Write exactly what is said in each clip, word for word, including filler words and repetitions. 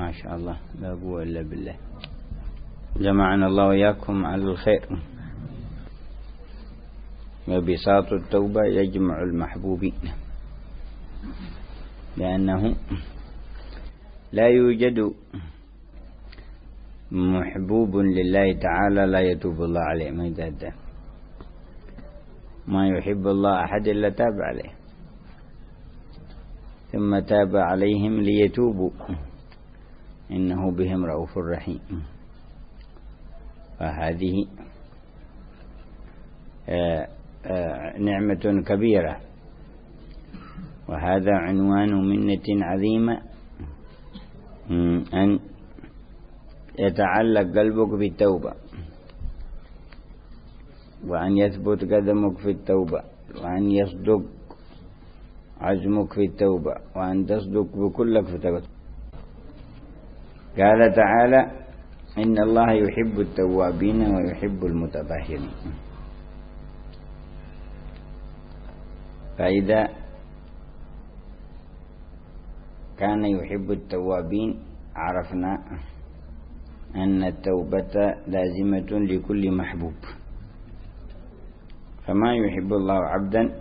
ما شاء الله لا قوة إلا بالله. جمعنا الله وإياكم على الخير. وبساط التوبة يجمع المحبوبين، لأنه لا يوجد محبوب لله تعالى لا يتوب الله عليه. ما يدد ما يحب الله أحد إلا تاب عليه، ثم تاب عليهم ليتوبوا إنه بهم رؤوف رحيم. فهذه آآ آآ نعمة كبيرة، وهذا عنوان منة عظيمة، أن يتعلق قلبك بالتوبة، وأن يثبت قدمك في التوبة، وأن يصدق عزمك في التوبة، وأن تصدق بكلك في التوبة. قال تعالى: إن الله يحب التوابين ويحب المتطهرين. فإذا كان يحب التوابين عرفنا أن التوبة لازمة لكل محبوب. فما يحب الله عبدا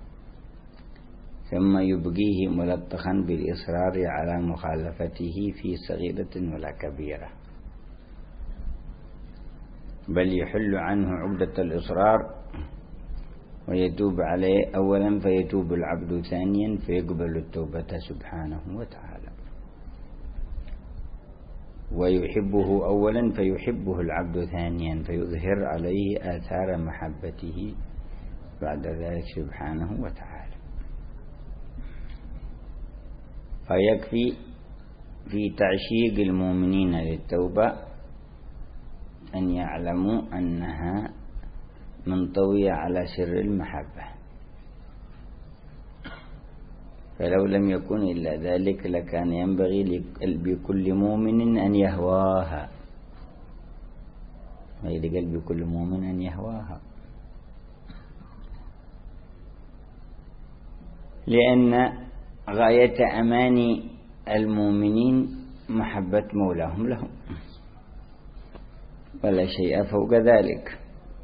ثم يبقيه ملطخا بالإصرار على مخالفته في صغيرة ولا كبيرة، بل يحل عنه عقدة الإصرار ويتوب عليه أولا، فيتوب العبد ثانيا فيقبل التوبة سبحانه وتعالى، ويحبه أولا فيحبه العبد ثانيا فيظهر عليه آثار محبته بعد ذلك سبحانه وتعالى. فيكفي في تعشيق المؤمنين للتوبة أن يعلموا أنها منطوية على سر المحبة، فلو لم يكن إلا ذلك لكان ينبغي بكل مؤمن أن يهواها، ما لقلب كل مؤمن أن يهواها، لأن غاية أماني المؤمنين محبة مولاهم لهم، ولا شيء فوق ذلك.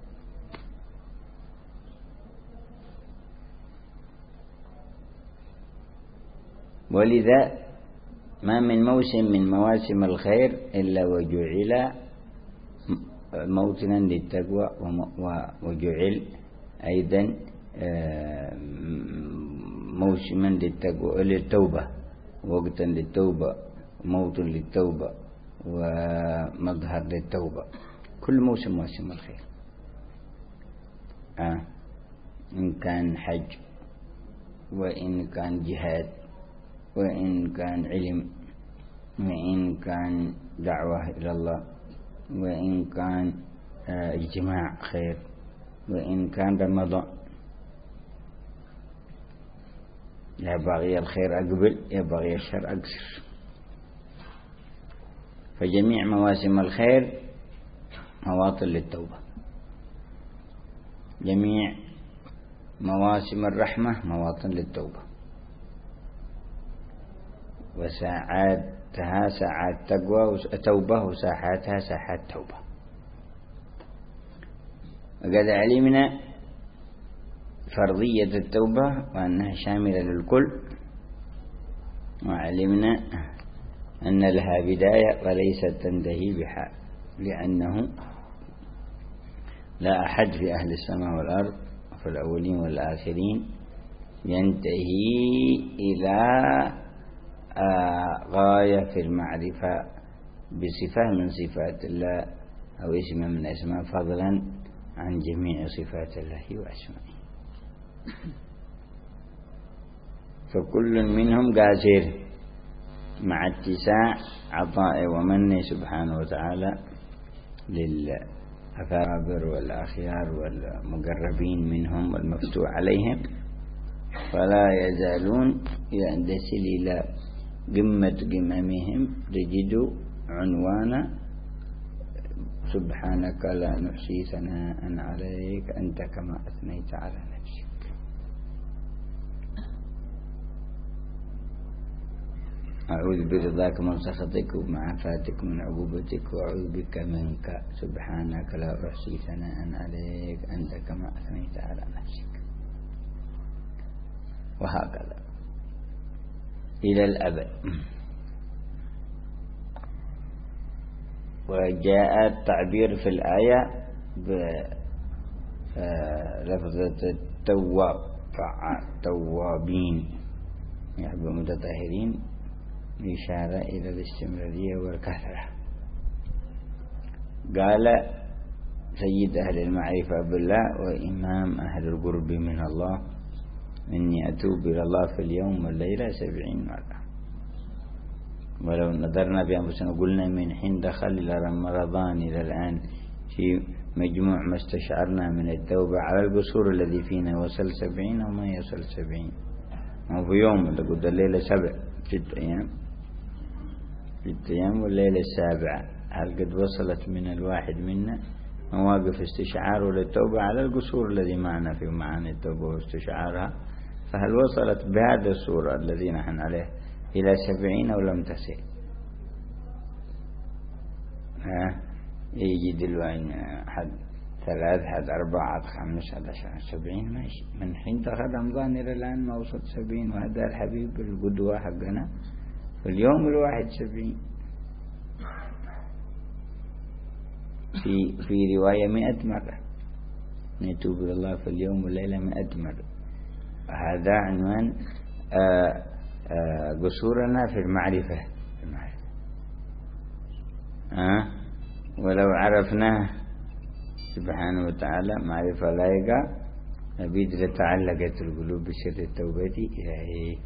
ولذا ما من موسم من مواسم الخير إلا وجعل موطنا للتقوى، وجعل أيضا موسما للتقوى للتوبة، وقتا للتوبة، وموت للتوبة، ومظهر للتوبة. كل موسم موسم الخير، آه. إن كان حج، وإن كان جهاد، وإن كان علم، وإن كان دعوة إلى الله، وإن كان اجتماع خير، وإن كان رمضان. لا باغي الخير أقبل، يا باغي الشر أقصر. فجميع مواسم الخير مواطن للتوبة، جميع مواسم الرحمة مواطن للتوبة، وساعاتها ساعات تقوى توبة، وساحاتها ساحات توبة. وقد علمنا فرضية التوبة وأنها شاملة للكل، وعلمنا أن لها بداية وليست تنتهي بحال، لأنه لا أحد في أهل السماء والأرض في الأولين والآخرين ينتهي إلى غاية في المعرفة بصفة من صفات الله أو اسم من أسماء، فضلا عن جميع صفات الله وأسمائه. فكل منهم قاسر مع اتساع عطاء ومن سبحانه وتعالى للأكابر والأخيار والمقربين منهم والمفتوح عليهم، فلا يزالون يندسل إلى قمة قممهم تجد عنوان: سبحانك لا نحصي ثناء عليك أنت كما أثنيت على نفسك. أعوذ برضاك من سخطك ومعافاتك من عقوبتك وأعوذ بك منك سبحانك لا أحصي ثناء عليك أنت كما أثنيت على نفسك، وهكذا إلى الأبد. وجاء التعبير في الآية بلفظة التواب، توابين يحب المتطهرين، إشارة إلى الاستمرارية والكثرة. قال سيد أهل المعرفة بالله وإمام أهل القرب من الله: إني أتوب إلى الله في اليوم والليلة سبعين مرة. ولو نظرنا بأنفسنا قلنا من حين دخل إلى رمضان إلى الآن في مجموع ما استشعرنا من التوبة على القصور الذي فينا وصل سبعين أو ما يصل سبعين، أو في يوم اللي قلت الليلة سبع ست أيام ست أيام والليلة السابعة، هل قد وصلت من الواحد منا مواقف استشعاره للتوبة على القصور الذي معنا في معاني التوبة واستشعارها؟ فهل وصلت بهذا الصورة الذي نحن عليه إلى سبعين أو لم تصل؟ ها يجي دلوقتي حد ثلاث حد أربعة حد خمس حد عشر سبعين ماشي. من حين دخل رمضان إلى الآن ما وصلت سبعين، وهذا الحبيب القدوة حقنا في اليوم الواحد سبعين. في في رواية مئة مرة نتوب إلى الله في اليوم والليلة مئة مرة. هذا عنوان آآ آآ قصورنا في المعرفة, في المعرفة. آه ولو عرفناه سبحانه وتعالى معرفة لايقة نبيد لتعلقت القلوب بسر التوبة إليه.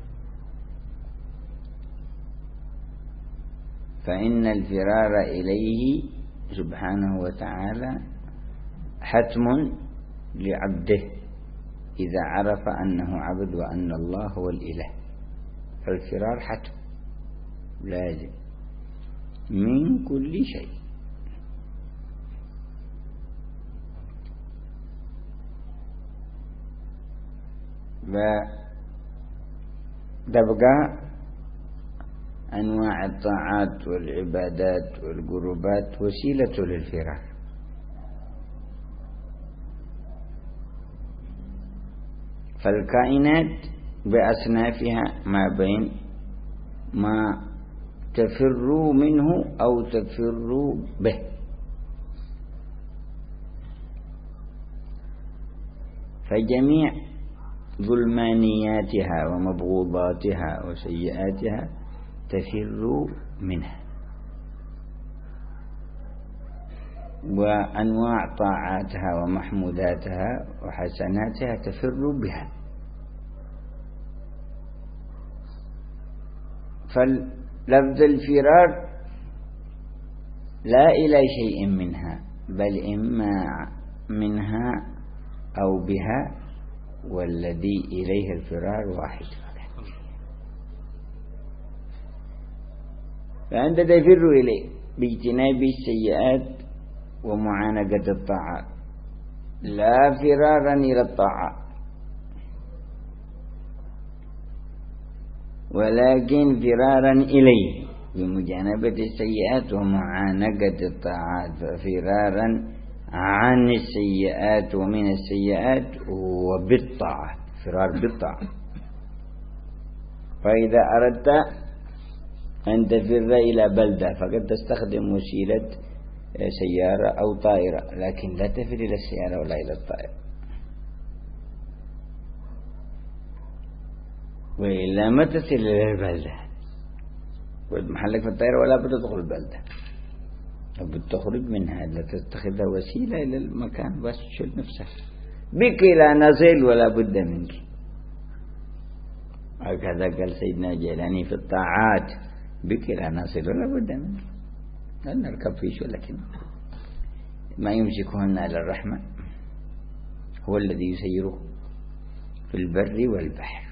فإن الفرار إليه سبحانه وتعالى حتم لعبده إذا عرف أنه عبد وأن الله هو الإله. فالفرار حتم لازم من كل شيء. وتبقى أنواع الطاعات والعبادات والقربات وسيلة للفرار. فالكائنات بأصنافها ما بين ما تفر منه أو تفر به. فجميع ظلمانياتها ومبغوضاتها وسيئاتها تفر منها، وأنواع طاعاتها ومحموداتها وحسناتها تفر بها. فلفظ الفرار لا إلى شيء منها بل إما منها أو بها، والذي إليه الفرار واحد. فأنت تفر إليه باجتناب السيئات ومعانقة الطاعات، لا فرارا إلى الطاعات ولكن فرارا إليه بمجانبة السيئات ومعانقة الطاعات، ففرارا عن السيئات ومن السيئات وبالطاعات، فرار بالطاعات. فإذا أردت أن تفر إلى بلدة فقد تستخدم وسيلة سيارة أو طائرة، لكن لا تفر إلى السيارة ولا إلى الطائرة، وإلا ما تصل إلى البلدة. محلك في الطائرة ولا بتدخل البلدة، بتخرج منها، لا تتخذها وسيلة إلى المكان بس تشل نفسك. بك لا نصل ولا بد منك. هكذا قال سيدنا جيلاني في الطاعات: بك لا نصل ولا بد منك. لا نركب فيش، ولكن ما يمسكهن على الرحمة هو الذي يسيره في البر والبحر.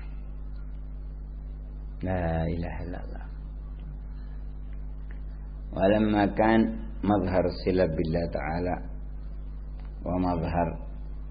لا إله إلا الله. ولما كان مظهر الصلة بالله تعالى ومظهر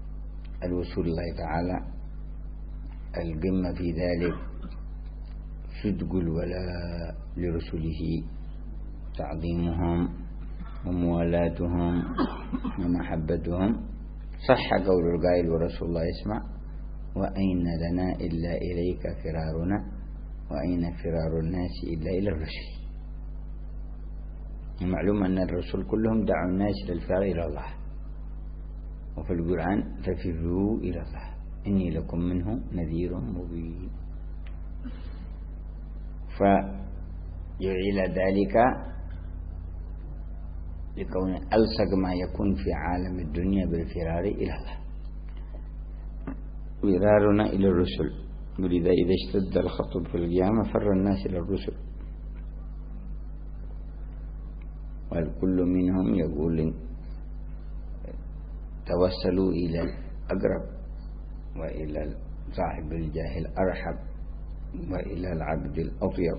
الوصول الله تعالى القمة في ذلك صدق الولاء لرسله، تعظيمهم وموالاتهم ومحبتهم. صح قول القائل ورسول الله يسمع: وأين لنا إلا إليك فرارنا، وأين فرار الناس إلا إلى الرسل. معلوم أن الرسل كلهم دعوا الناس للفرار إلى الله، وفي القرآن: ففروا إلى الله إني لكم منه نذير مبين. فيعيل ذلك لكون ألصق ما يكون في عالم الدنيا بالفرار إلى الله. فرارنا إلى الرسل، ولذا إذا اشتد الخطب في القيامة فر الناس إلى الرسل، والكل منهم يقول: توسلوا إلى الأقرب، وإلى صاحب الجاه الأرحب، وإلى العبد الأطيب،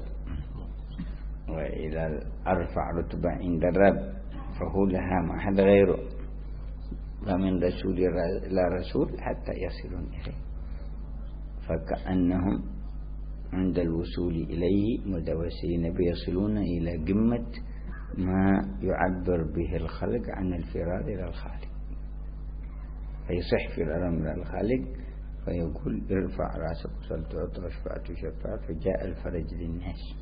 وإلى الأرفع رتبة عند الرب، فهو لها ما حد غيره، ومن رسول إلى رسول حتى يصلون إليه، فكأنهم عند الوصول إليه متوسلين بيصلون إلى قمة ما يعبر به الخلق عن الفرار إلى الخالق، فيصح فرارا من الخالق، فيقول: ارفع راسك وصل تعطى واشفع تشفع، فجاء الفرج للناس.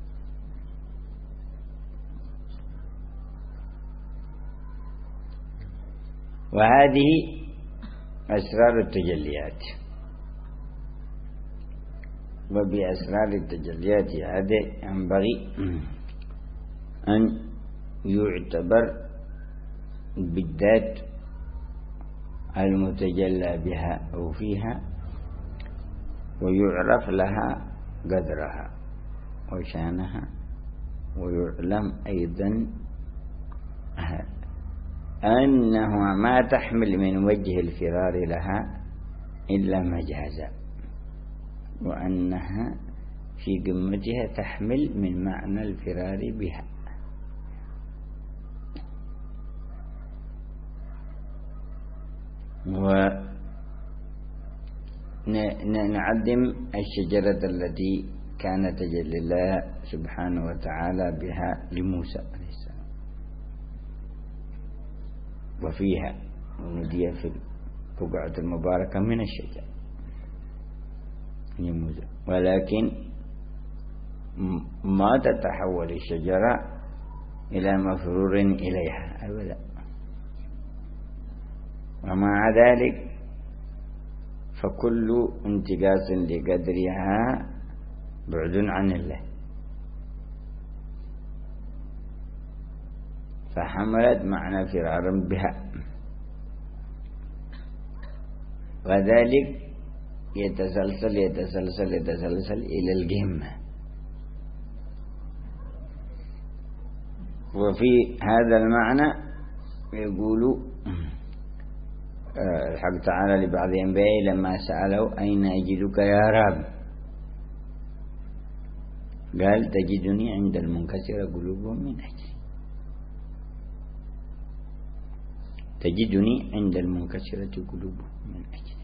وهذه أسرار التجليات. وبأسرار التجليات هذه ينبغي أن يعتبر بالذات المتجلى بها أو فيها، ويعرف لها قدرها وشانها، ويعلم أيضا أنه ما تحمل من وجه الفرار لها إلا مجازا، وأنها في قمتها تحمل من معنى الفرار بها. ونعدم الشجرة التي كان تجلي الله سبحانه وتعالى بها لموسى عليه السلام، وفيها ونودي في البقعة المباركة من الشجرة لموسى، ولكن ما تتحول الشجرة إلى مفرور إليها أبدا. ومع ذلك فكل انتقاص لقدرها بعد عن الله، فحملت معنى فرارا بها، وذلك يتسلسل يتسلسل يتسلسل إلى القمة. وفي هذا المعنى يقول الحق تعالى لبعض أنبيائه لما سألوا: أين أجدك يا رب؟ قال: تجدني عند المنكسرة قلوبهم من أجلي، تجدني عند المنكسرة قلوبهم من أجلي.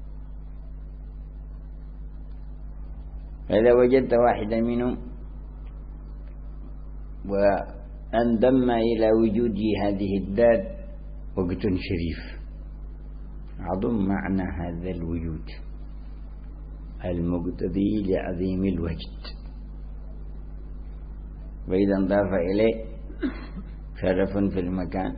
فإذا وجدت واحدا منهم وانضم إلى وجود هذه الذات وقت شريف، عظم معنى هذا الوجود المقتضي لعظيم الوجد. وإذا انضاف إليه شرف في المكان،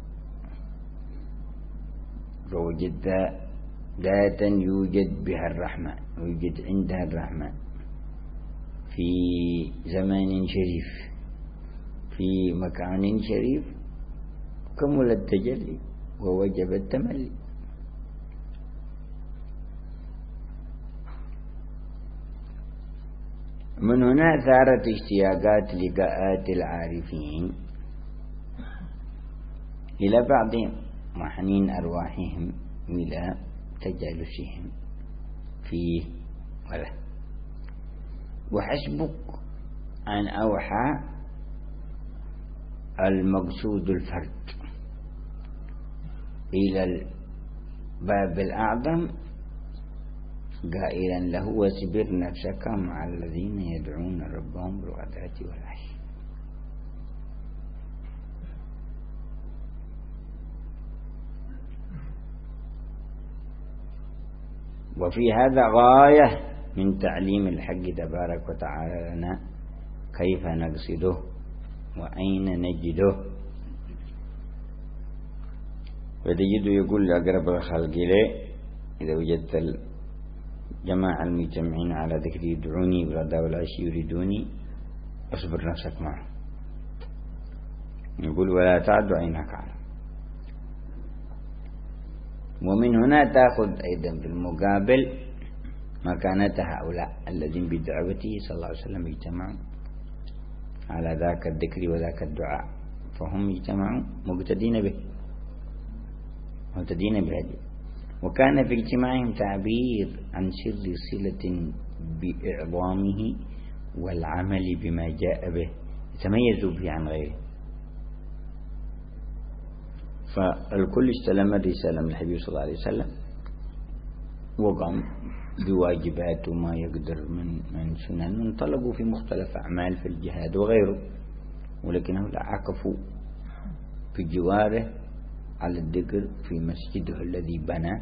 فوجدت ذاتا يوجد بها الرحمن، يوجد عندها الرحمن في زمان شريف في مكان شريف، كمل التجلي ووجب التملي. من هنا ثارت اشتياقات لقاءات العارفين إلى بعضهم وحنين أرواحهم إلى تجالسهم فيه وله. وحسبك أن أوحى المقصود الفرد إلى الباب الأعظم قائلا له واصبر نفسك مع الذين يدعون ربهم بالغداة والعشي. وفي هذا غاية من تعليم الحق تبارك وتعالى لنا كيف نقصده وأين نجده. فتجد يقول أقرب الخلق إليه إذا وجدت الجماعة المجتمعين على ذكر يدعوني بالغداة والعشي يريدوني أصبر نفسك معه. يقول ولا تعد عينك عنه. ومن هنا تأخذ أيضا بالمقابل مكانة هؤلاء الذين بدعوته صلى الله عليه وسلم اجتمعوا على ذاك الذكر وذاك الدعاء، فهم اجتمعوا مقتدين به مقتدين بهذه. وكان في اجتماعهم تعبير عن سر صلة بإعظامه والعمل بما جاء به، يتميزوا به عن غيره. فالكل استلم الرسالة من الحبيب صلى الله عليه وسلم وقام بواجبات وما يقدر من من سنن، وانطلقوا في مختلف أعمال في الجهاد وغيره، ولكنهم عكفوا في جواره على الذكر في مسجده الذي بنى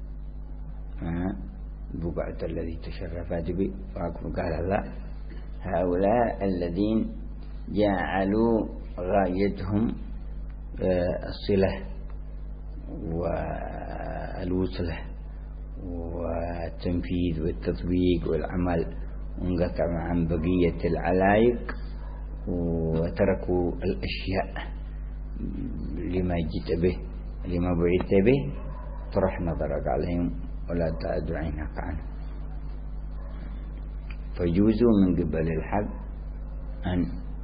البقعة الذي تشرفت به. فقال لا، هؤلاء الذين جعلوا غايتهم الصلة والوصلة والتنفيذ والتطبيق والعمل، وانقطعوا عن بقية العلايق وتركوا الأشياء لما جئت به لما بعثت به، طرح نظرك عليهم ولا تعد عينك عنه. فجوزوا من قبل الحق أن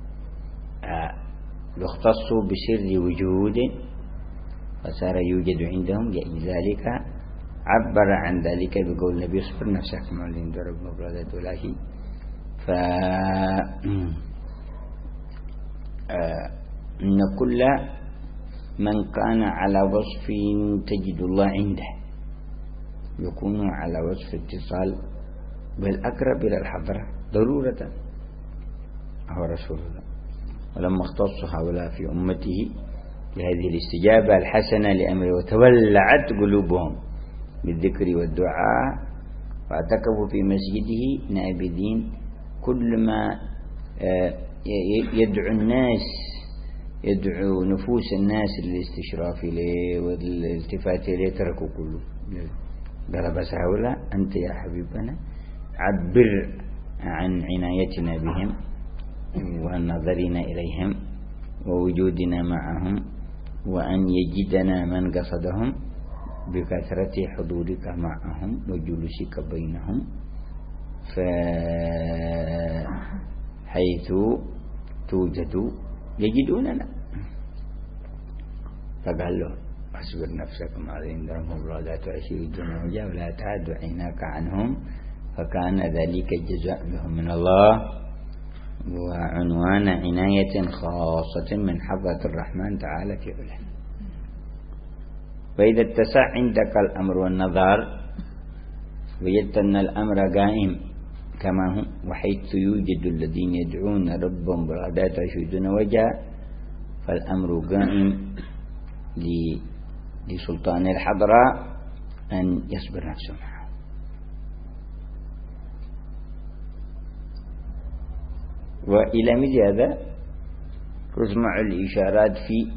يختصوا بسر وجود فصار يوجد عندهم، لذلك عبر عن ذلك بقول النبي اصبر نفسك مع الذين ضربوا بالغداة والعشي. ف إن كل من كان على وصف تجد الله عنده يكون على وصف اتصال بالأقرب إلى الحضرة ضرورة، هو رسول الله. ولما اختص هؤلاء في أمته بهذه الاستجابة الحسنة لأمره وتولعت قلوبهم بالذكر والدعاء واعتكفوا في مسجده نابذين، كل ما يدعو الناس يدعو نفوس الناس للاستشراف إليه والالتفات إليه تركوا كله. قال بس هؤلاء أنت يا حبيبنا عبر عن عنايتنا بهم ونظرنا إليهم ووجودنا معهم، وأن يجدنا من قصدهم بكثرة حضورك معهم وجلوسك بينهم، فحيث توجد يجدوننا. فقال له اصبر نفسك مع الذين ضربوا بالغداة والعشي يريدون وجهه ولا تعد عيناك عنهم، فكان ذلك جزاء لهم من الله وعنوان عناية خاصة من حضرة الرحمن تعالى في علاه. فإذا اتسع عندك الأمر والنظر وجدت أن الأمر قائم كما هو، وحيث يوجد الذين يدعون ربهم بالغداة ويريدون وجهه، فالأمر قائم لسلطان الحضرة أن يصبر نفسه معه. وإلى مثل هذا تسمع الإشارات في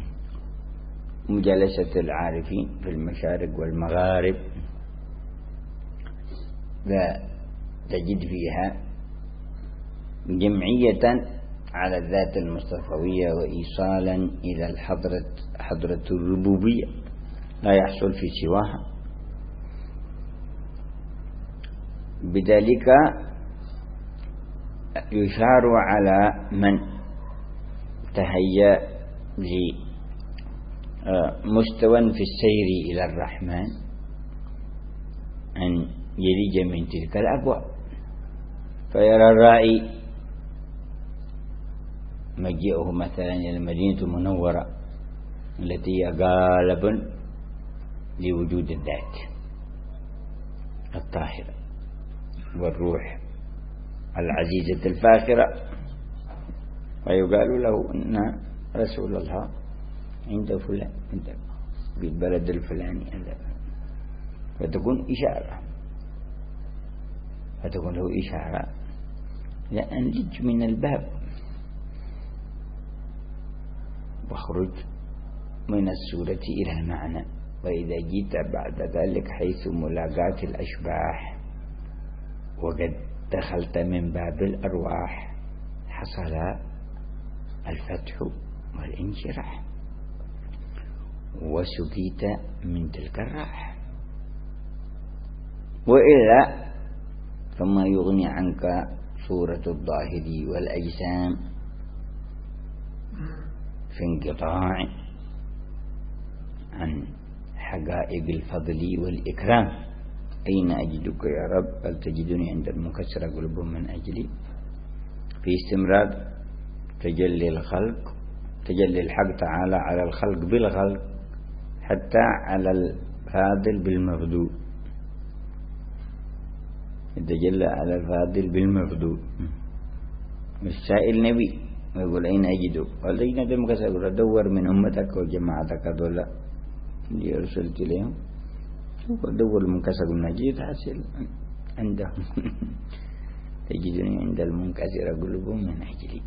مجالسة العارفين في المشارق والمغارب، تجد فيها جمعية على الذات المصطفوية وإيصالا إلى الحضرة حضرة الربوبية لا يحصل في سواها. بذلك يشار على من تهيأ لمستوى في السير إلى الرحمن أن يلج من تلك الأبواب، فيرى الرائي مجيئه مثلا إلى المدينة المنورة التي هي غالب لوجود الذات الطاهرة والروح العزيزة الفاخرة، ويقال له إن رسول الله عند فلان في البلد الفلاني، فتكون إشارة فتكون له إشارة لأن لج من الباب واخرج من السورة إلى المعنى. وإذا جيت بعد ذلك حيث ملاقاة الأشباح وقد دخلت من باب الأرواح حصل الفتح والانشراح وسقيت من تلك الراح، وإلا فما يغني عنك صورة الظاهر والأجسام في انقطاع عن حقائق الفضل والإكرام. أين أجدك يا رب؟ بل تجدني عند المكسر قلوبهم من أجلي، في استمرار تجلي الخلق تجلي الحق تعالى على الخلق بالخلق حتى على الفاضل بالمفضول، تجلى على الفاضل بالمفضول. السائل نبي ويقول أين أجدك؟ قال أين أدمك؟ سأقول دور من أمتك وجماعتك دولة اللي أرسلت لهم، دور المنكسر النجيد حاصل عندهم تجدني عند المنكسر قلوبهم من أجلي.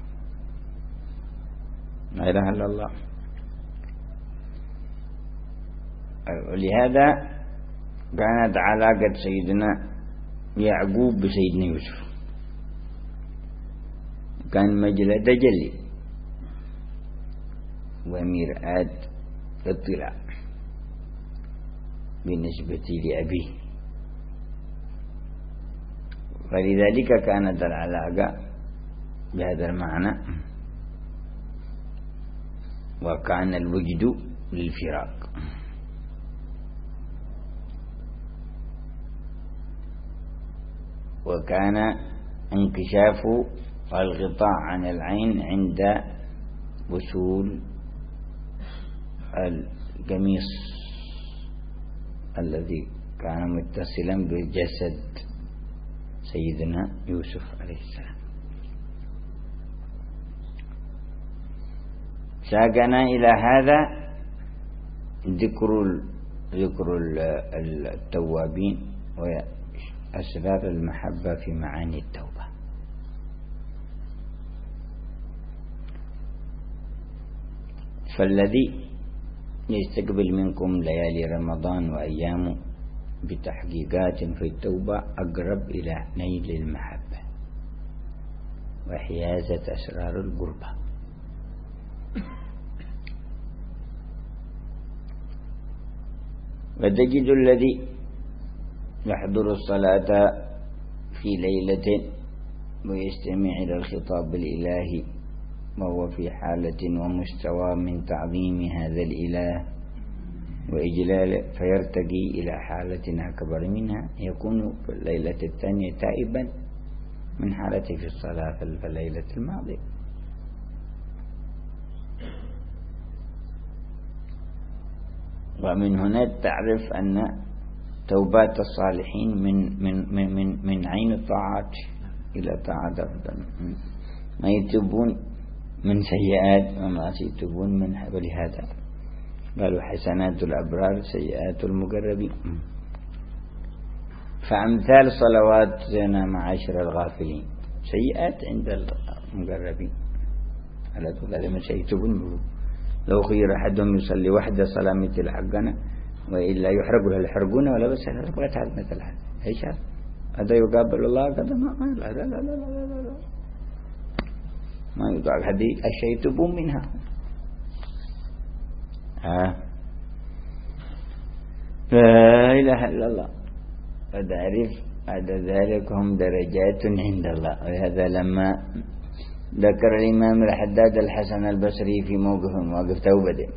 لا إله إلا الله. ولهذا كانت علاقة سيدنا يعقوب بسيدنا يوسف كان مجلى تجلي ومرآة اطلاع بالنسبة لأبيه، فلذلك كانت العلاقة بهذا المعنى، وكان الوجد للفراق. وكان انكشاف الغطاء عن العين عند وصول القميص الذي كان متصلا بجسد سيدنا يوسف عليه السلام. ساقنا إلى هذا ذكر ذكر التوابين وأسرار المحبة في معاني التوبة. فالذي يستقبل منكم ليالي رمضان وأيامه بتحقيقات في التوبة أقرب إلى نيل المحبة وحيازة أسرار القربة. وتجد الذي يحضر الصلاة في ليلة ويستمع إلى الخطاب الإلهي وهو في حالة ومستوى من تعظيم هذا الإله وإجلاله، فيرتقي إلى حالة أكبر منها، يكون في الليلة الثانية تائبا من حالته في الصلاة في الليلة الماضية. ومن هنا تعرف أن توبات الصالحين من من من من, من عين الطاعات إلى طاعات أفضل، ما يتوبون من سيئات وما يتوبون من حبل هذا. قالوا حسنات الأبرار سيئات المقربين. فأمثال صلواتنا معاشر الغافلين سيئات عند المقربين، ألا تقول لما سيتوبون. لو خير أحدهم يصلي وحده صلاة مثل حقنا وإلا يحرق له الحرقون ولا بس ربعت هذا مثل هذا. إيش هذا؟ هذا يقابل الله كذا؟ ما لا لا لا لا لا لا لا ما يقال. هذه أشياء يتوبون منها. ها لا إله إلا الله. فتعرف بعد ذلك هم درجات عند الله. وهذا لما ذكر الإمام الحداد الحسن البصري في موقف مواقف توبته،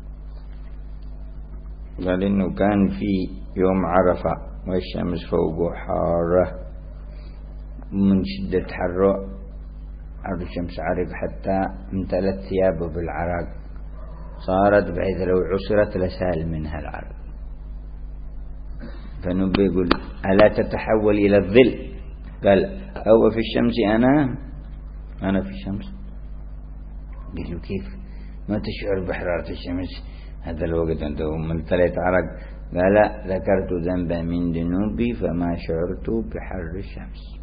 قال إنه كان في يوم عرفة والشمس فوقه حارة من شدة حره، عرض الشمس عرق حتى امتلت ثيابه بالعرق، صارت بحيث لو عصرت لسال منها العرق. فنبي يقول ألا تتحول إلى الظل؟ قال أو في الشمس أنا أنا في الشمس. قال له كيف ما تشعر بحرارة الشمس هذا الوقت أنت من ثلاث عرق؟ قال لا، ذكرت ذنبا من ذنوبي فما شعرت بحر الشمس.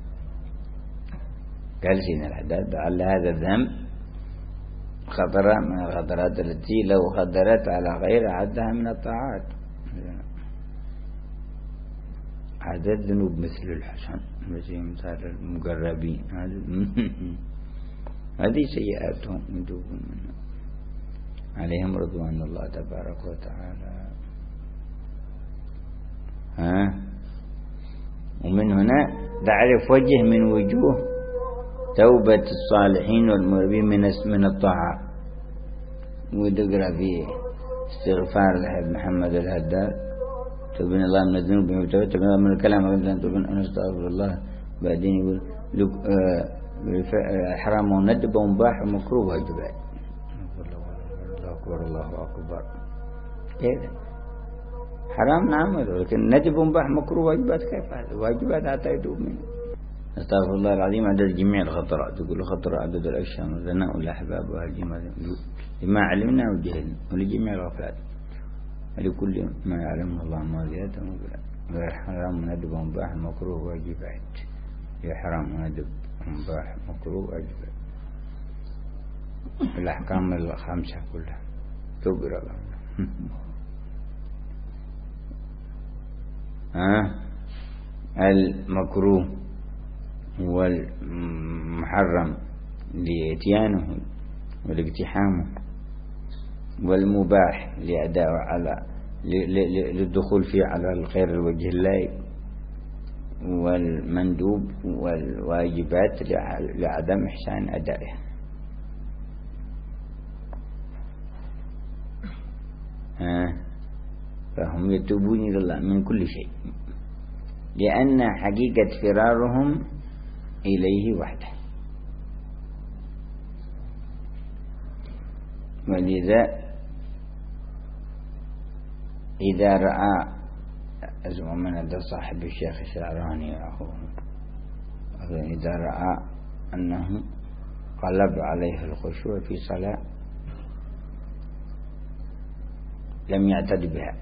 قال سيدنا الحداد لعل هذا الذنب خطرة من الخطرات التي لو خطرت على غير عدها من الطاعات. هذا الذنوب مثل الحسن، مثل المقربين، هذه سيئاتهم يتوبون منها عليهم رضوان الله تبارك وتعالى. ها ومن هنا تعرف وجه من وجوه توبة الصالحين والمربين من من الطاعات. وتقرأ في استغفار الحبيب محمد الهداد تبين الله من الذنوب وتبين الله من الكلام تبين أن استغفر الله. بعدين يقول حرام وندب ومباح ومكروه واجبات. الله أكبر الله أكبر. كذا حرام نعمل، لكن ندب ومباح مكروه واجبات كيف هذا؟ واجبات حتى يتوب منه. استغفر الله العظيم عدد جميع الخطرات. تقول خطر عدد الأشياء والذناء والأحباب والجمال لما علمنا وجهلنا ولجميع الغفلات ولكل ما يعلمه الله ما زيادة غير حرام ندب ومباح مكروه واجبات. يا حرام ندب ومباح مكروه واجبات الأحكام الخمسة كلها تقرأ الله. ها المكروه والمحرم لإتيانه والاقتحامه، والمباح لأداء على للدخول فيه على الخير الوجه الله، والمندوب والواجبات لعدم إحسان أدائه. ها فهم يتوبون إلى الله من كل شيء لأن حقيقة فرارهم إليه وحده. ولذا إذا رأى أزمع من هذا صاحب الشيخ الشعراني أخوه، إذا رأى أنه قلب عليه الخشوع في صلاة لم يعتد بها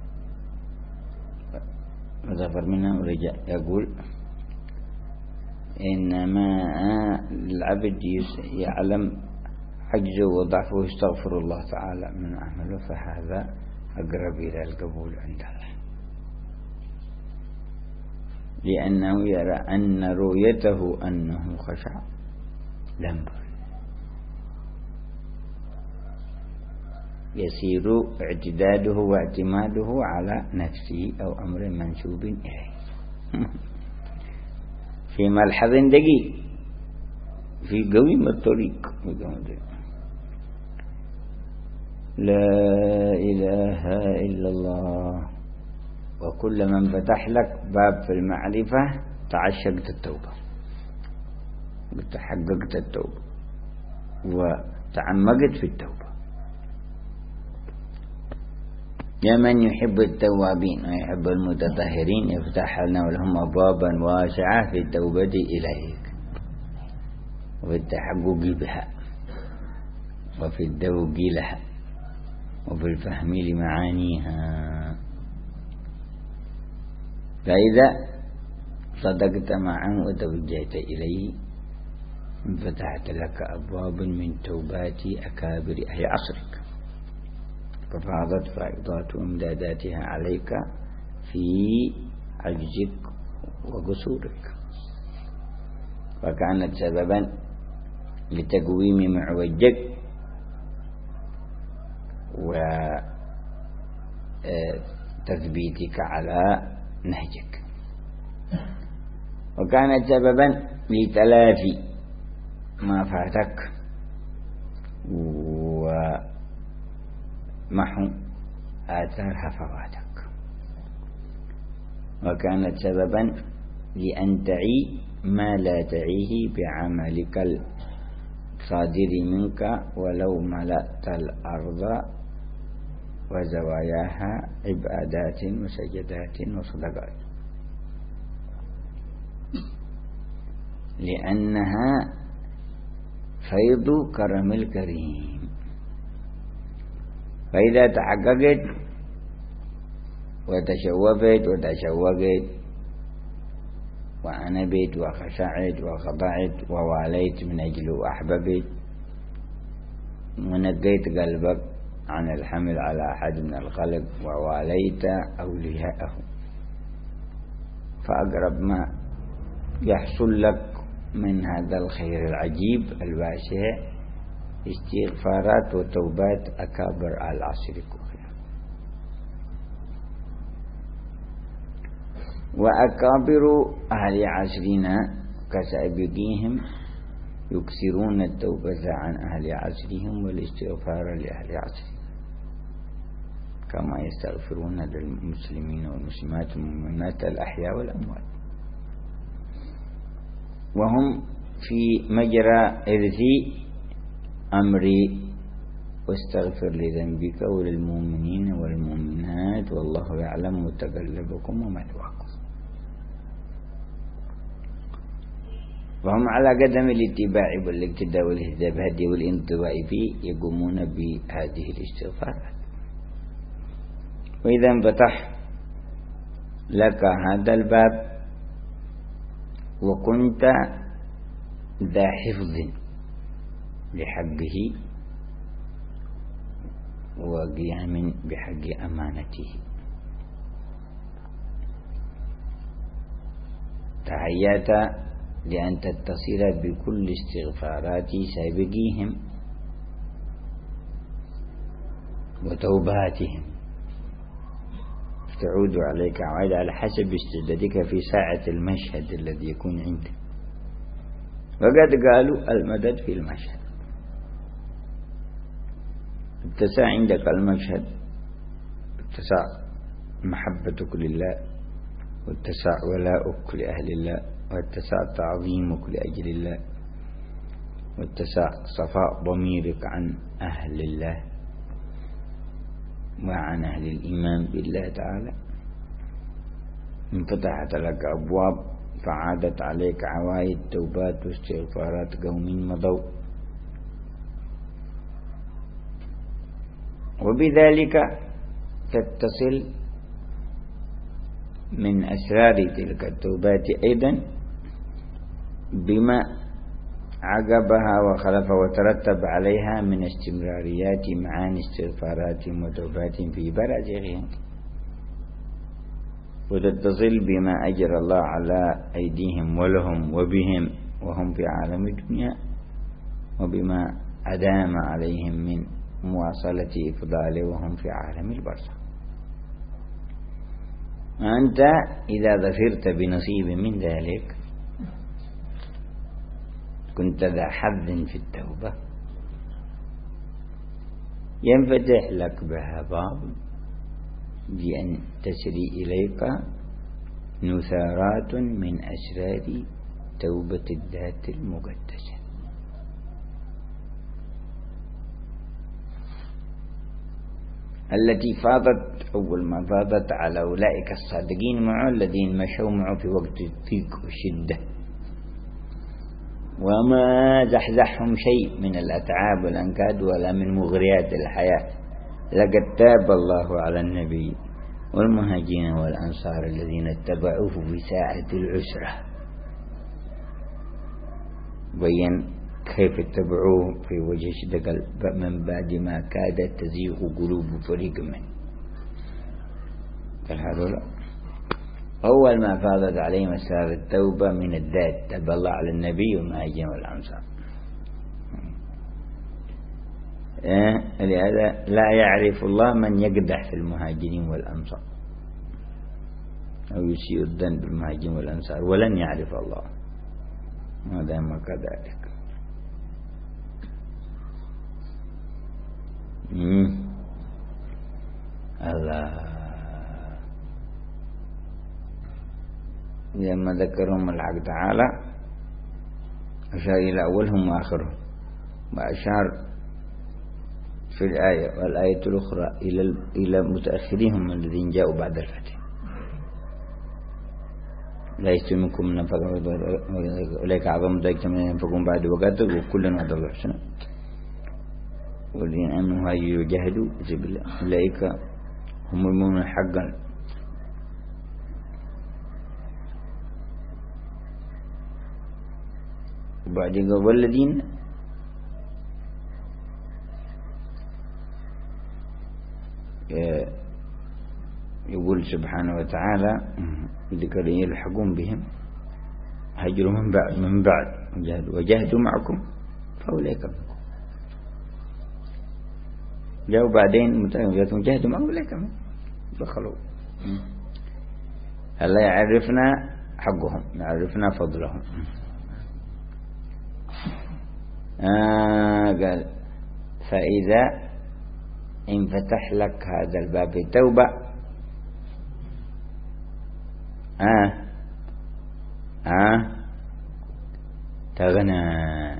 وظفر منها ورجع يقول إنما العبد يعلم عجزه وضعفه يستغفر الله تعالى من عمله، فهذا أقرب إلى القبول عند الله، لأنه يرى أن رؤيته أنه خشع لم يسير اعتداده واعتماده على نفسه أو أمر منسوب إليه في ملحظ دقيق في قويم الطريق. لا إله إلا الله. وكل من فتح لك باب في المعرفة تعشقت التوبة وتحققت التوبة وتعمقت في التوبة. يا من يحب التوابين ويحب المتطهرين يفتح لنا ولهم أبوابا واسعة في التوبة إليك وفي التحقق بها وفي الذوق لها وفي الفهم لمعانيها. فإذا صدقت معه وتوجهت إليه فتحت لك أبواب من توبات أكابر أهل عصرك، ففاضت فائضات وامداداتها عليك في عجزك وقصورك، وكانت سببا لتقويم معوجك وتثبيتك على نهجك، وكانت سببا لتلافي ما فاتك ومحو آثار هفواتك، وكانت سببا لأن تعي ما لا تعيه بعملك الصادر منك ولو ملأت الأرض وزواياها عبادات وسجدات وصدقات، لأنها فيض كرم الكريم. فإذا تحققت وتشوفت وتشوقت وأنبت وخشعت وخضعت وواليت من أجل أحببت ونقيت قلبك عن الحمل على أحد من الخلق وواليت أولياءه، فأقرب ما يحصل لك من هذا الخير العجيب الواسع استغفارات وتوبات أكابر العصر كلها. وأكابر أهل عصرنا كسابقيهم يكسرون التوبة عن أهل عصرهم والاستغفار لأهل عصرهم، كما يستغفرون للمسلمين والمسلمات والمؤمنات الأحياء والأموات، وهم في مجرى إرث أمري واستغفر لذنبك وللمؤمنين والمؤمنات والله يعلم متقلبكم ومثواكم. وهم على قدم الاتباع والاقتداء والاهتداء بهدي والانطباع فيه يقومون بهذه الاستغفارات. وإذا انفتح لك هذا الباب وكنت ذا حفظ لحقه وقيام بحق أمانته، تهيأت لأن تتصل بكل استغفارات سابقيهم وتوباتهم، تعود عليك عائد على حسب استعدادك في ساعة المشهد الذي يكون عندك. وقد قالوا المدد في المشهد، اتسع عندك المشهد، اتسع محبتك لله، واتسع ولاؤك لأهل الله، واتسع تعظيمك لأجل الله، واتسع صفاء ضميرك عن أهل الله وعن أهل الإيمان بالله تعالى، انفتحت لك أبواب فعادت عليك عوائد توبات واستغفارات قوم مضوا. وبذلك تتصل من أسرار تلك التوبات أيضا بما عقبها وخلف وترتب عليها من استمراريات معاني استغفارات وتوبات في برازخهم، وتتصل بما أجر الله على أيديهم ولهم وبهم وهم في عالم الدنيا، وبما أدام عليهم من مواصلة إفضاله وهم في عالم البرزخ. وأنت إذا ظفرت بنصيب من ذلك كنت ذا حظ في التوبة، ينفتح لك بها باب بأن تسري إليك نثارات من أسرار توبة الذات المقدسة التي فاضت أول ما فاضت على أولئك الصادقين معه الذين مشوا معه في وقت الضيق والشدة، وما زحزحهم شيء من الأتعاب والأنكاد ولا من مغريات الحياة. لقد تاب الله على النبي والمهاجرين والأنصار الذين اتبعوه في ساعة العسرة، بين كيف اتبعوه في وجه شدة من بعد ما كادت تزيغ قلوب فريق منه. فالهذول أول ما فاضت عليهم أسرار التوبة من الذات، تاب الله على النبي والمهاجرين والأنصار. إيه؟ لهذا لا يعرف الله من يقدح في المهاجرين والأنصار أو يسيء الظن بالمهاجرين والأنصار، ولن يعرف الله ما دام كذلك. الله لما ذكرهم الحق تعالى أشار إلى أولهم وآخرهم، وأشار في الآية. والآية الأخرى إلى إلى متأخرين الذين جاءوا بعد الفتح. لا يستوي منكم من أنفق أولئك أعظم درجة من ينفقون بعد وقاته وكلا وعد الله الحسنى والذين آمنوا يجاهدوا في سبيل الله أولئك هم المؤمنون حقا. وبعدين والذين يقول سبحانه وتعالى ذكر يلحقون بهم هجروا من بعد من بعد وجاهدوا معكم فأولئك منكم. جاءوا بعدين متأخرين جاهدوا معكم أولئك منكم دخلوا. هلا يعرفنا حقهم يعرفنا فضلهم. آه قال فإذا انفتح لك هذا الباب التوبة آه آه تغنى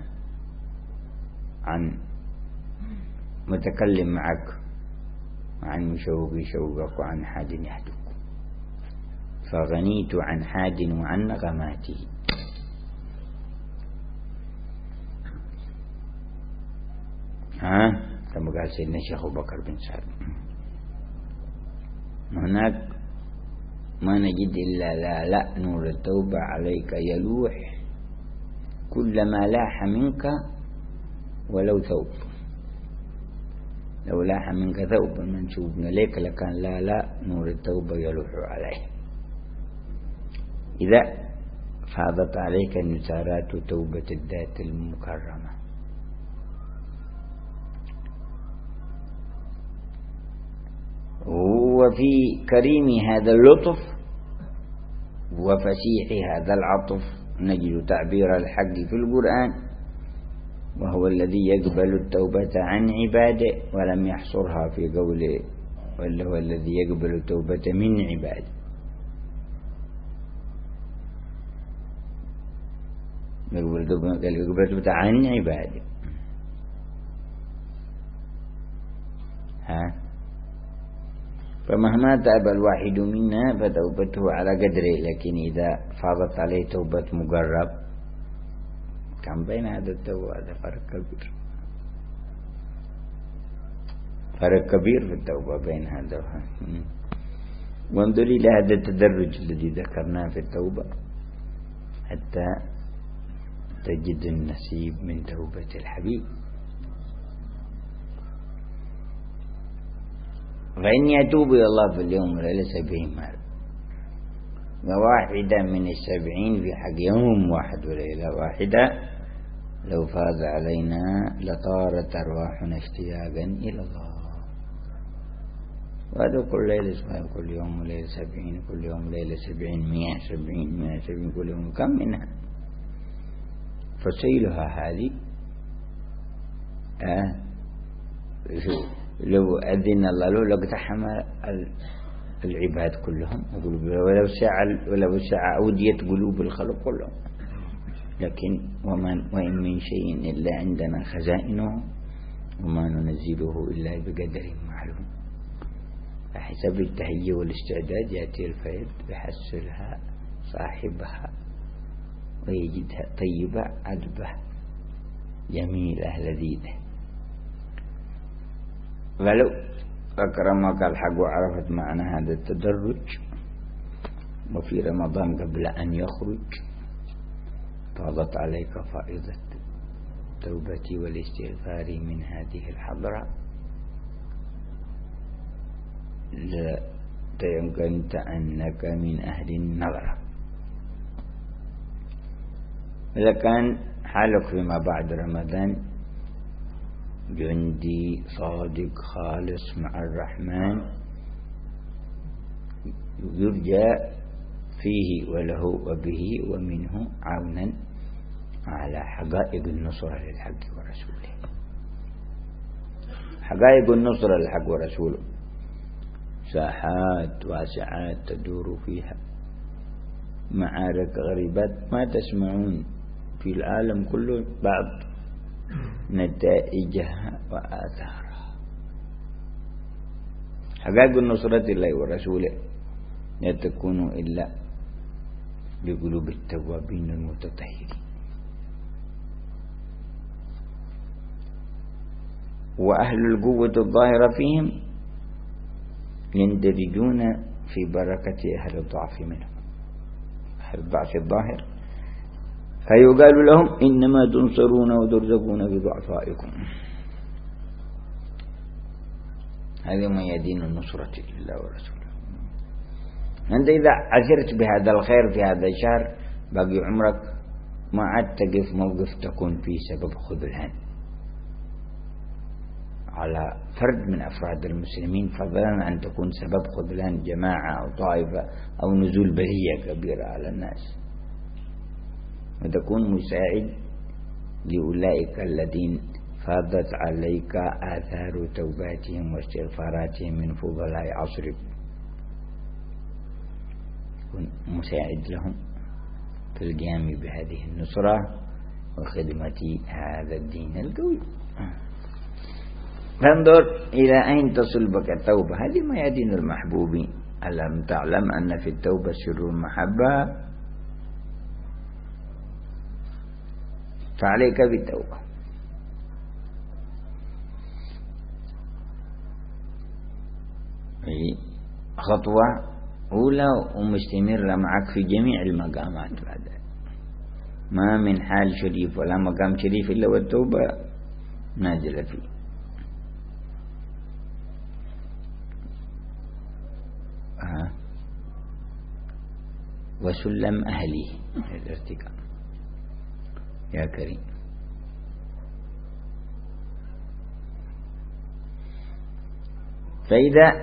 عن متكلم معك وعن مشوق يشوقك وعن حاد يحدك فغنيت عن حاد وعن نغماته. ها كما قال سيدنا الشيخ أبو بكر بن سعد. هناك ما نجد إلا لا لا نور التوبة عليك يلوح كلما لاح منك ولو ثوب. لو لاح منك ثوب منشوب إليك لكان لا لا نور التوبة يلوح عليه. إذا فاضت عليك نسارات توبة الذات المكرمة. وفي كريم هذا اللطف وفسيح هذا العطف نجد تعبير الحق في القرآن وهو الذي يقبل التوبة عن عباده ولم يحصرها في قوله ولا هو الذي يقبل التوبة من عباده. يقبل التوبة عن عباده. ها فمهما تاب الواحد منا فتوبته على قدره. لكن إذا فاضت عليه توبة مقرب كان بين هذا التوبة هذا فرق كبير فرق كبير في التوبة بين هذا وهذا. وانظر إلى هذا التدرج الذي ذكرناه في التوبة حتى تجد النصيب من توبة الحبيب. فإني أتوب إلى الله في اليوم وليلة سبعين مرة وواحدة من السبعين في حق يوم واحد وليلة واحدة لو فاز علينا لطارت أرواحنا اشتياقا إلى الله. وهذا كل ليلة كل يوم وليلة سبعين كل يوم ليلة سبعين مئة سبعين مئة سبعين كل يوم كم منها فسيلها هذه آه لو أذن الله له لاقتحم العباد كلهم ولو ساعة ولو ساعة أوديت قلوب الخلق كلهم. لكن ومن وإن من شيء إلا عندنا خزائنه وما ننزله إلا بقدر معلوم. فحسب التهيئ والاستعداد يأتي الفيض يحصلها صاحبها ويجدها طيبة عذبة جميلة لذيذة. ولو أكرمك الحق وعرفت معنى هذا التدرج وفي رمضان قبل أن يخرج فاضت عليك فائضة توبتي والاستغفار من هذه الحضرة لتيقنت أنك من أهل النظرة. إذا كان حالك فيما بعد رمضان جندي صادق خالص مع الرحمن يرجى فيه وله وبه ومنه عونا على حقائق النصرة للحق ورسوله. حقائق النصرة للحق ورسوله ساحات واسعات تدور فيها معارك غريبات ما تسمعون في العالم كله بعض نتائجها وآثارها. حقائق النصرة الله ورسوله لا تكون إلا بقلوب التوابين المتطهرين. وأهل القوة الظاهرة فيهم يندرجون في بركة أهل الضعف منهم، أهل الضعف الظاهر، فيقال لهم إنما تنصرون وترزقون بضعفائكم. هذا ما يدين النصرة لله ورسوله. أنت إذا عشرت بهذا الخير في هذا الشهر باقي عمرك ما عاد تقف موقف تكون فيه سبب خذلان على فرد من أفراد المسلمين، فضلا أن تكون سبب خذلان جماعة أو طائفة أو نزول بلية كبيرة على الناس، وتكون مساعد لأولئك الذين فاضت عليك آثار توباتهم واستغفاراتهم من فضلاء عصرك، تكون مساعد لهم في القيام بهذه النصرة وخدمة هذا الدين القوي. فانظر إلى أين تصل بك التوبة. هذه ميادين المحبوبين. ألم تعلم أن في التوبة سر المحبة؟ فعليك بالتوبة. خطوة أولى ومستمرة معك في جميع المقامات بعد. ما من حال شريف ولا مقام شريف إلا والتوبة نازلة فيه. آه. وسلم أهلي الارتكاب يا كريم. فإذا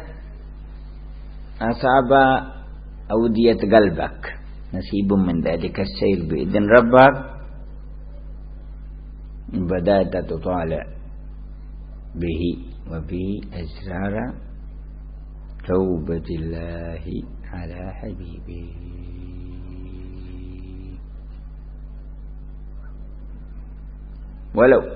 أصاب أودية قلبك نصيب من ذلك السير بإذن ربك، بدأت تطالع به وفي أسرار توبة الله على حبيبه. ولو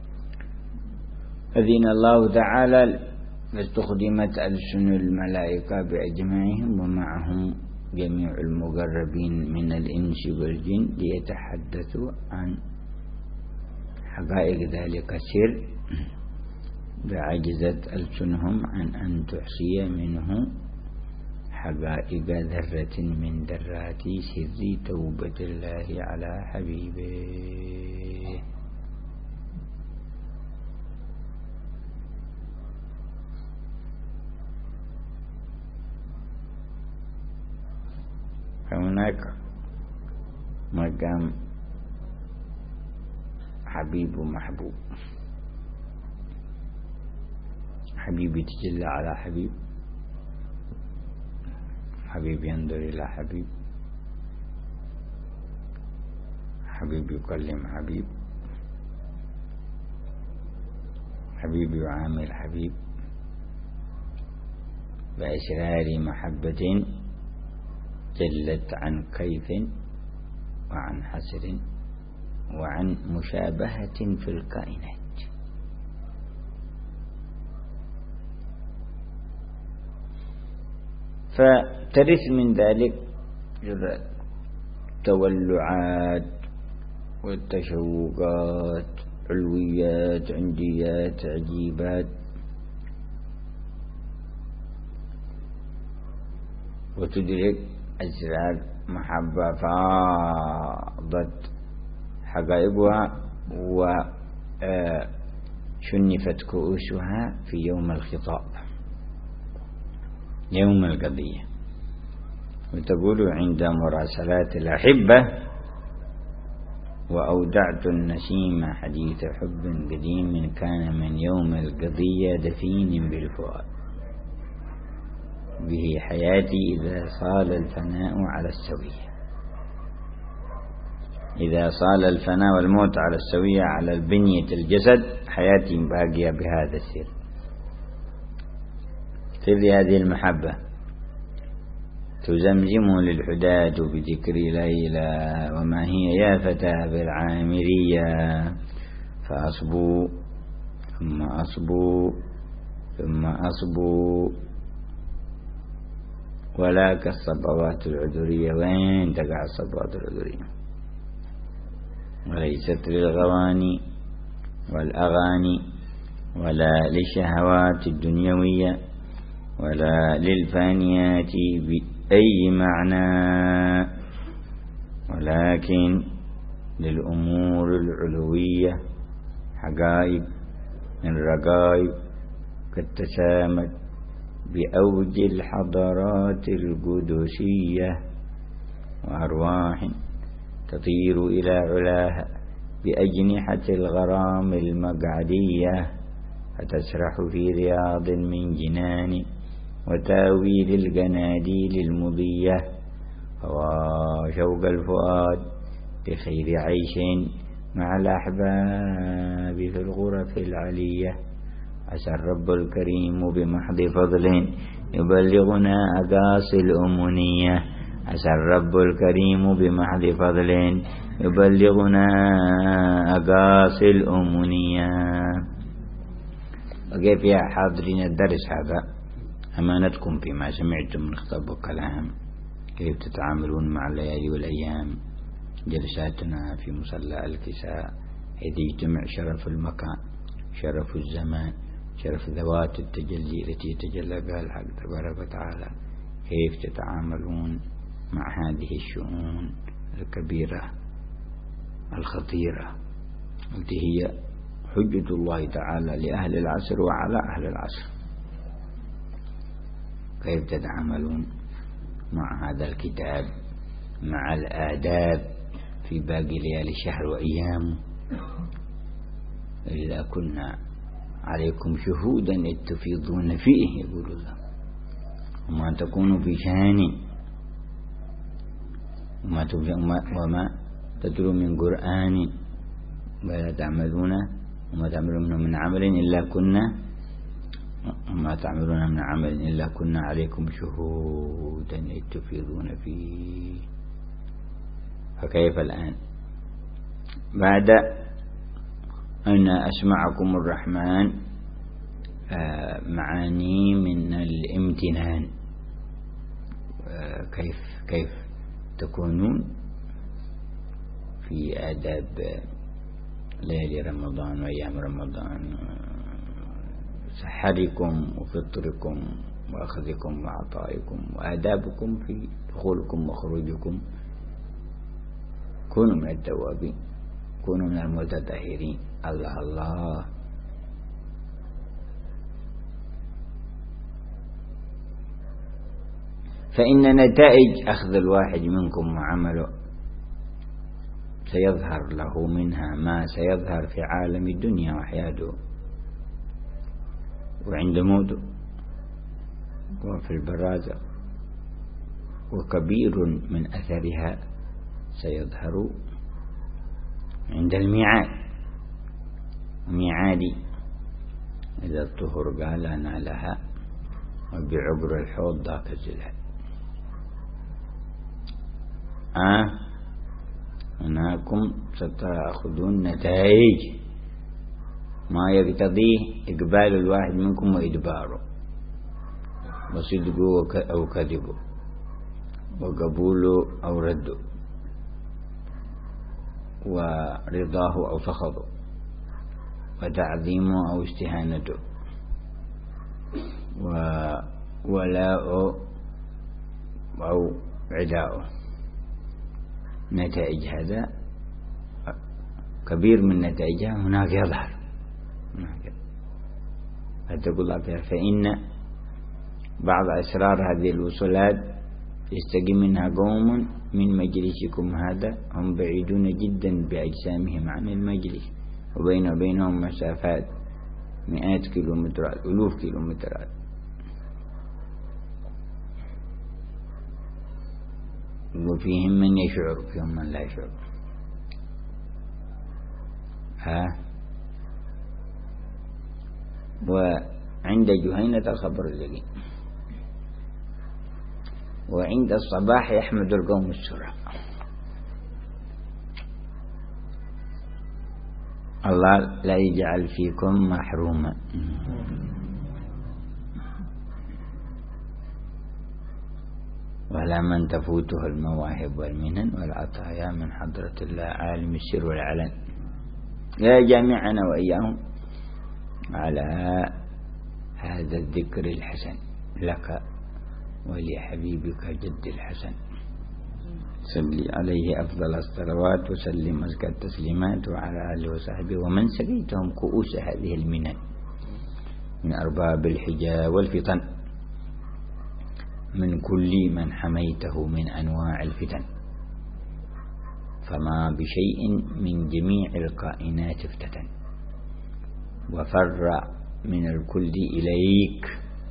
أذن الله تعالى لاستخدمت ألسن الملائكة بأجمعهم ومعهم جميع المقربين من الإنس والجن ليتحدثوا عن حقائق ذلك السر، بعجزت ألسنهم عن أن تحصي منه حقائق ذرة من ذرات سر توبة الله على حبيبه. فهناك مقام حبيب ومحبوب. حبيب يتجلى على حبيب، حبيب ينظر إلى حبيب، حبيب يكلم حبيب، حبيب يعامل حبيب بأسرار محبة جلت عن كيف وعن حسر وعن مشابهة في الكائنات. فترث من ذلك التولعات والتشوقات، علويات، عنديات، عجيبات، وتدرك أسرار محبة فاضت حقائقها وشنفت كؤوسها في يوم الخطاب، يوم القضية. وتقول عند مراسلات الأحبة: وأودعت النسيم حديث حب قديم كان من يوم القضية دفين بالفؤاد، به حياتي إذا صال الفناء على السوية. إذا صال الفناء والموت على السوية على البنية الجسد، حياتي باقية بهذا السر، سر هذه المحبة. تزمزم للحداة بذكر ليلى وما هي يا فتى بالعامرية، فأصبو ثم أصبو ثم أصبو ولا كالصبوات العذرية. وين تقع الصبوات العذرية؟ وليست للغواني والأغاني ولا للشهوات الدنيوية ولا للفانيات بأي معنى، ولكن للأمور العلوية، حقائب من رقائب قد تسامت بأوج الحضارات القدسية، وأرواح تطير إلى علاها بأجنحة الغرام المقعدية، فتسرح في رياض من جنان وتاويل القناديل المضية. فواشوق الفؤاد بخير عيش مع الأحباب في الغرف العلية. عسى الرب الكريم بمحض فضل يبلغنا أقاصي الأمنية. عسى الرب الكريم بمحض فضل يبلغنا أقاصي الأمنية. وكيف يا حاضرين الدرس هذا أمانتكم فيما سمعتم من خطاب وكلام، كيف تتعاملون مع الليالي والأيام، جلساتنا في مصلى الكساء حيث يجتمع شرف المكان، شرف الزمان، شرف ذوات التجلي التي يتجلى بها الحق تبارك وتعالى. كيف تتعاملون مع هذه الشؤون الكبيرة الخطيرة التي هي حجة الله تعالى لأهل العصر وعلى أهل العصر؟ كيف تتعاملون مع هذا الكتاب، مع الآداب في باقي ليالي الشهر وأيامه؟ إلا كنا عليكم شهودا إذ تفيضون فيه، يقول الله، وما تكون في شان وما, وما تتلو من قرآن ولا تعملون وما تعملون من عمل إلا كنا وما تعملون من عمل إلا كنا عليكم شهودا إذ تفيضون فيه. فكيف الآن بعد أن أسمعكم الرحمن معاني من الامتنان، كيف كيف تكونون في آداب ليالي رمضان وأيام رمضان، سحركم وفطركم وأخذكم وعطائكم وآدابكم في دخولكم وخروجكم؟ كونوا من التوابين، كونوا من المتطهرين. الله الله. فإن نتائج أخذ الواحد منكم وعمله سيظهر له منها ما سيظهر في عالم الدنيا وحياته وعند موته وفي البرازة، وكبير من أثرها سيظهر عند الميعاد. ميعادي إذا الطهر قال أنا لها وبعبر الحوض ذاك الزلال. آه هناكم ستأخذون نتائج ما يقتضيه إقبال الواحد منكم وإدباره، وصدقه أو كذبه، وقبوله أو رده، ورضاه أو سخطه، وتعظيمه أو استهانته، وولاءه أو عداؤه. نتائج هذا كبير من نتائجها هناك يظهر. فتقول الله فإن بعض أسرار هذه الوصولات يستقي منها قوم من مجلسكم هذا هم بعيدون جدا بأجسامهم عن المجلس، وبين وبينهم مسافات مئات كيلومترات، ألوف كيلومترات. وفيهم من يشعر، فيهم من لا يشعر. ها وعند جهينة الخبر الذي وعند الصباح يحمد القوم السرى. الله لا يجعل فيكم محروما. ولا من تفوته المواهب والمنن والعطايا من حضرة الله عالم السر والعلن. يا جميعنا وإياهم على هذا الذكر الحسن لك ولحبيبك جد الحسن، صلي عليه أفضل الصلوات وسلم أزكى التسليمات وعلى آله وصحبه ومن سقيتهم كؤوس هذه المنن من أرباب الحجا والفطن، من كل من حميته من أنواع الفتن، فما بشيء من جميع الكائنات افتتن، وفر من الكل إليك،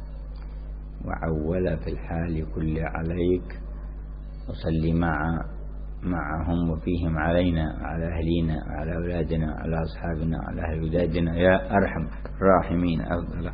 وعول في الحال كل عليك، وصل مع معهم وفيهم علينا وعلى أهلينا وعلى أولادنا وعلى أصحابنا وعلى أهل بلادنا يا أرحم الراحمين أفضل.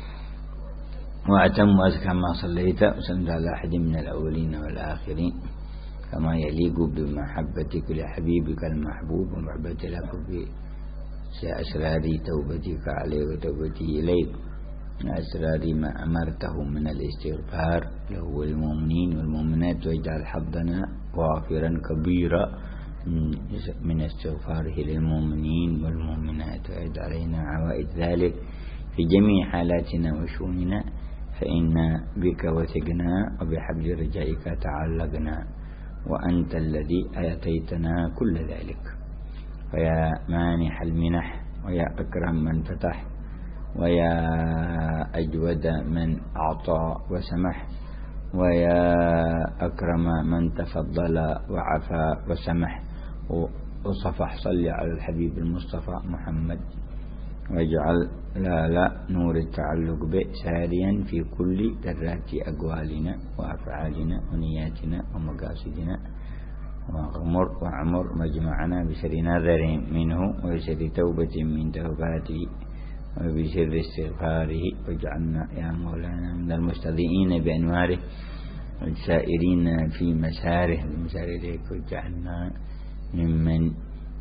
وأتم وأزكى ما صليت وسلمت على أحد من الأولين والآخرين كما يليق بمحبتك لحبيبك المحبوب ومحبتي لك بأسرار توبتك عليه وتوبتي إليك، أسرار ما أمرته من الاستغفار له والمؤمنين والمؤمنات، واجعل حظنا وافرا كبيرا من استغفاره للمؤمنين والمؤمنات، وأعد علينا عوائد ذلك في جميع حالاتنا وشؤوننا، فإنا بك وثقنا وبحبل رجائك تعلقنا، وأنت الذي آتيتنا كل ذلك. فيا مانح المنح ويا أكرم من فتح ويا أجود من أعطى وسمح ويا أكرم من تفضل وعفى وسمح وصفح، صل على الحبيب المصطفى محمد، واجعل لا لا نور التعلق به ساريا في كل ذرات أقوالنا وأفعالنا ونياتنا ومقاصدنا، وأغمر وعمر مجمعنا بسر نظر منه وبسر توبة من توباته وبسر استغفاره، واجعلنا يا مولانا من المستضيئين بأنواره والسائرين في مساره المسار إليك، واجعلنا ممن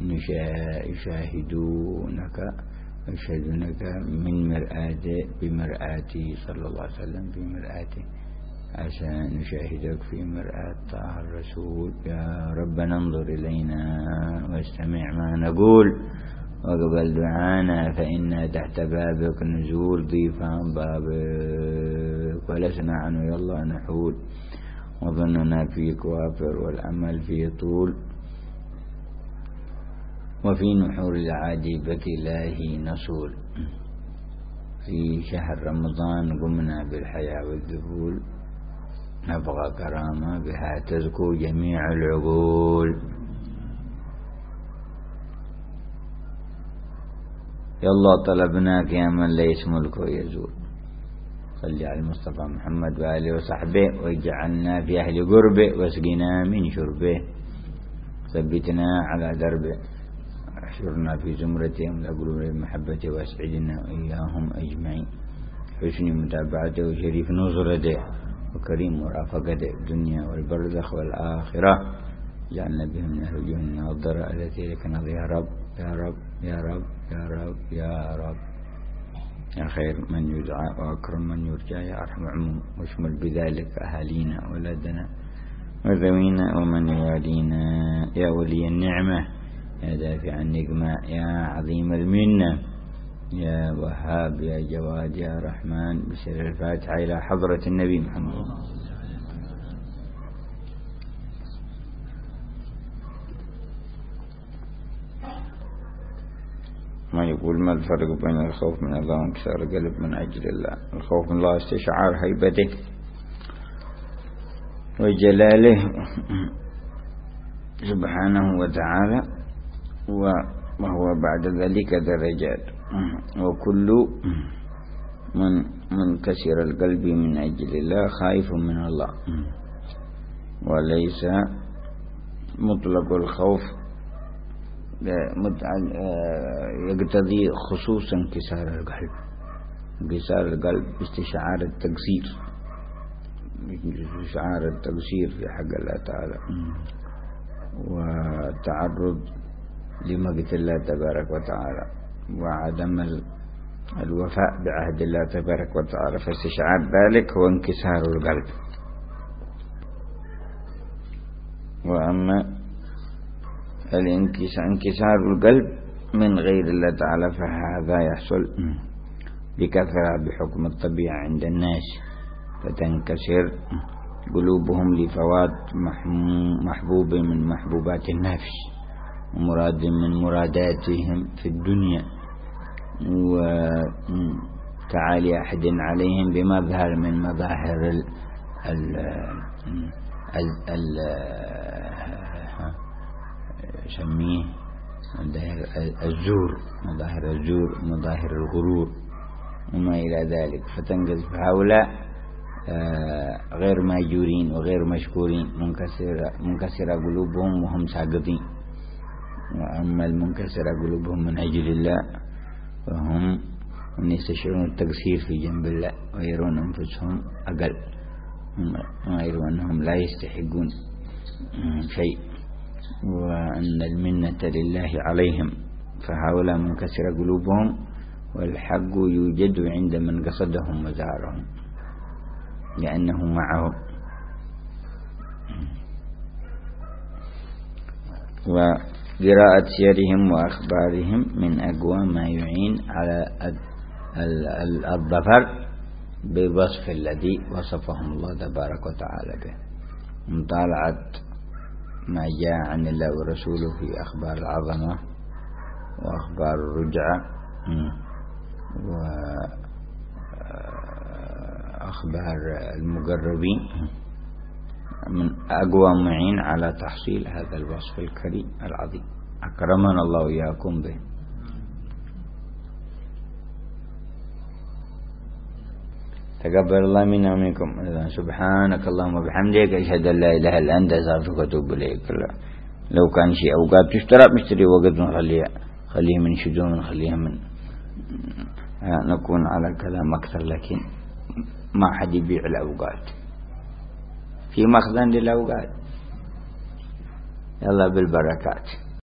يشاهدونك ويشهدونك من مرآة بمرآته صلى الله عليه وسلم في مرآته، عشان نشاهدك في مرآة طه الرسول. يا رب انظر إلينا واستمع ما نقول وقبل دعانا، فإنا تحت بابك نزول ضيفان بابك ولسنا عنه يلا نحول، وظننا فيك وافر والأمل فيه طول، وفي نحور العاجبة الله نصول. في شهر رمضان قمنا بالحياة والذهول، نبغى كرامة بها تزكو جميع العقول. يلا طلبناك يا من ليس ملكه يزول، صلي على المصطفى محمد وآله وصحبه، واجعلنا في أهل قربه واسقنا من شربه، ثبتنا على دربه، احشرنا في زمرتهم لقلوب محبته، واسعدنا وإياهم أجمعين، حسن متابعته وشريف نظرته وكريم مرافقته الدنيا والبرزخ والآخرة، جعلنا بهم من أهل الجنة والضراء التي لك نضي يا رب يا رب يا رب يا رب يا رب يا خير من يدعى وأكرم من يرجى يا أرحم عموم، واشمل بذلك أهالينا وولادنا وذوينا ومن يوالينا، يا ولي النعمة يا دافع النقمة يا عظيم المنة يا وهاب يا جواد يا رحمن. بسر الفاتحة إلى حضرة النبي محمد. ما يقول ما الفرق بين الخوف من الله وانكسار القلب من أجل الله؟ الخوف من الله استشعار هيبته وجلاله سبحانه وتعالى، وهو بعد ذلك درجات، وكل من منكسر القلب من أجل الله خائف من الله، وليس مطلق الخوف يقتضي خصوصا انكسار القلب. انكسار القلب استشعار التقصير، استشعار التقصير في حق الله تعالى، والتعرض لمقت الله تبارك وتعالى، وعدم الوفاء بعهد الله تبارك وتعالى، فاستشعار ذلك هو انكسار القلب. وأما انكسار القلب من غير الله تعالى فهذا يحصل بكثرة بحكم الطبيعة عند الناس، فتنكسر قلوبهم لفوات محبوب من محبوبات النفس ومراد من مراداتهم في الدنيا، وتعالي أحد عليهم بمظهر من مظاهر ال ال ال ال سميه الزور، مظاهر الزور، مظاهر الغرور وما إلى ذلك، فتنقذ هؤلاء غير ماجورين وغير مشكورين، منكسرة منكسرة قلوبهم وهم ساقطين. وأما المنكسرة قلوبهم من أجل الله فهم من يستشعرون التقصير في جنب الله ويرون أنفسهم أقل، ويرون أنهم لا يستحقون شيء، وأن المنة لله عليهم، فهؤلاء منكسرة قلوبهم والحق يوجد عند من قصدهم وزارهم لأنه معهم. وقراءة سيرهم وأخبارهم من أقوى ما يعين على الظفر بوصف الذي وصفهم الله تبارك وتعالى به. مطالعة ما جاء عن الله ورسوله في أخبار العظمة وأخبار الرجعة وأخبار المقربين من أقوى معين على تحصيل هذا الوصف الكريم العظيم، أكرمنا الله وإياكم به. تقبل الله منا ومنكم. سبحانك اللهم وبحمدك أشهد أن لا إله إلا أنت أستغفرك وأتوب إليك. لو كان شيء أوقات تشترى مشتري وقت نخليها، خليه من شجون خليها من نكون على كلام أكثر، لكن ما حد يبيع الأوقات، في مخزن للأوقات. يلا بالبركات.